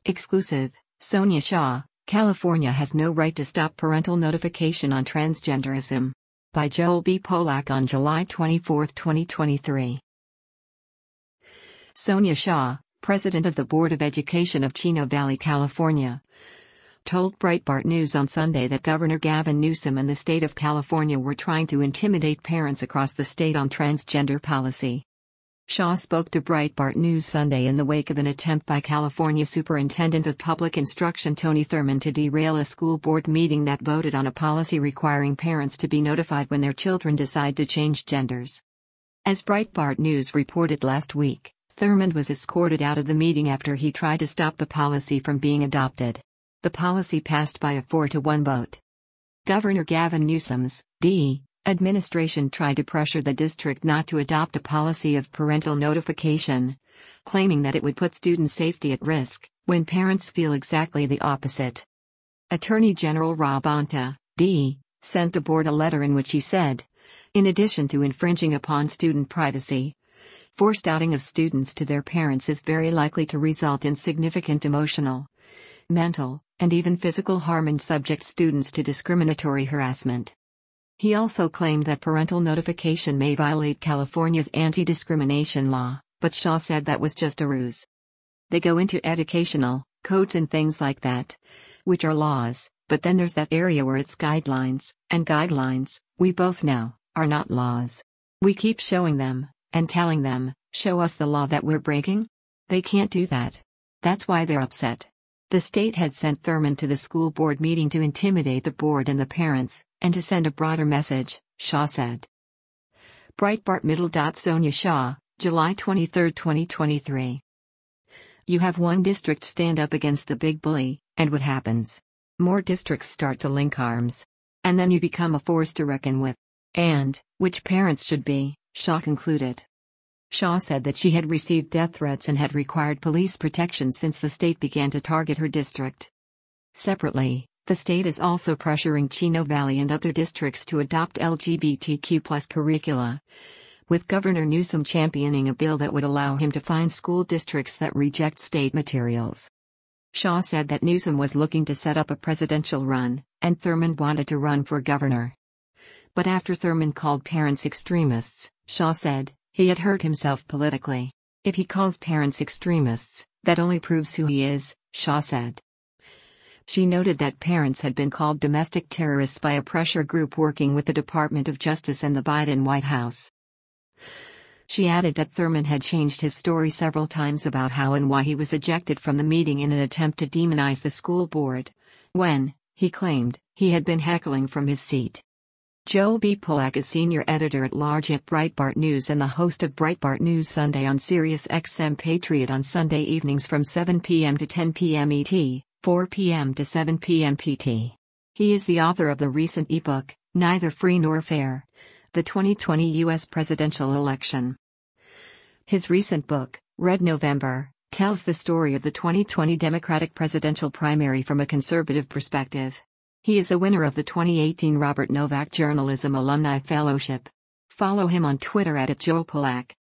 Exclusive, Sonia Shaw, California has no right to stop parental notification on transgenderism. By Joel B. Polak on July 24, 2023. Sonia Shaw, president of the Board of Education of Chino Valley, California, told Breitbart News on Sunday that Governor Gavin Newsom and the state of California were trying to intimidate parents across the state on transgender policy. Shaw spoke to Breitbart News Sunday in the wake of an attempt by California Superintendent of Public Instruction Tony Thurmond to derail a school board meeting that voted on a policy requiring parents to be notified when their children decide to change genders. As Breitbart News reported last week, Thurmond was escorted out of the meeting after he tried to stop the policy from being adopted. The policy passed by a 4-1 vote. Governor Gavin Newsom's administration tried to pressure the district not to adopt a policy of parental notification, claiming that it would put student safety at risk, when parents feel exactly the opposite. Attorney General Rob Bonta, sent the board a letter in which he said, in addition to infringing upon student privacy, forced outing of students to their parents is very likely to result in significant emotional, mental, and even physical harm and subject students to discriminatory harassment. He also claimed that parental notification may violate California's anti-discrimination law, but Shaw said that was just a ruse. They go into educational codes and things like that, which are laws, but then there's that area where it's guidelines, and guidelines, we both know, are not laws. We keep showing them, and telling them, show us the law that we're breaking? They can't do that. That's why they're upset. The state had sent Thurmond to the school board meeting to intimidate the board and the parents, and to send a broader message, Shaw said. Breitbart Middle. Sonia Shaw, July 23, 2023. You have one district stand up against the big bully, and what happens? More districts start to link arms. And then you become a force to reckon with. And, which parents should be, Shaw concluded. Shaw said that she had received death threats and had required police protection since the state began to target her district. Separately, the state is also pressuring Chino Valley and other districts to adopt LGBTQ+ curricula, with Governor Newsom championing a bill that would allow him to fine school districts that reject state materials. Shaw said that Newsom was looking to set up a presidential run, and Thurmond wanted to run for governor. But after Thurmond called parents extremists, Shaw said, he had hurt himself politically. If he calls parents extremists, that only proves who he is, Shaw said. She noted that parents had been called domestic terrorists by a pressure group working with the Department of Justice and the Biden White House. She added that Thurmond had changed his story several times about how and why he was ejected from the meeting in an attempt to demonize the school board, when, he claimed, he had been heckling from his seat. Joel B. Polak is senior editor-at-large at Breitbart News and the host of Breitbart News Sunday on Sirius XM Patriot on Sunday evenings from 7 p.m. to 10 p.m. ET, 4 p.m. to 7 p.m. PT. He is the author of the recent ebook, Neither Free Nor Fair: The 2020 U.S. Presidential Election. His recent book, Red November, tells the story of the 2020 Democratic presidential primary from a conservative perspective. He is a winner of the 2018 Robert Novak Journalism Alumni Fellowship. Follow him on Twitter @JoelPolak.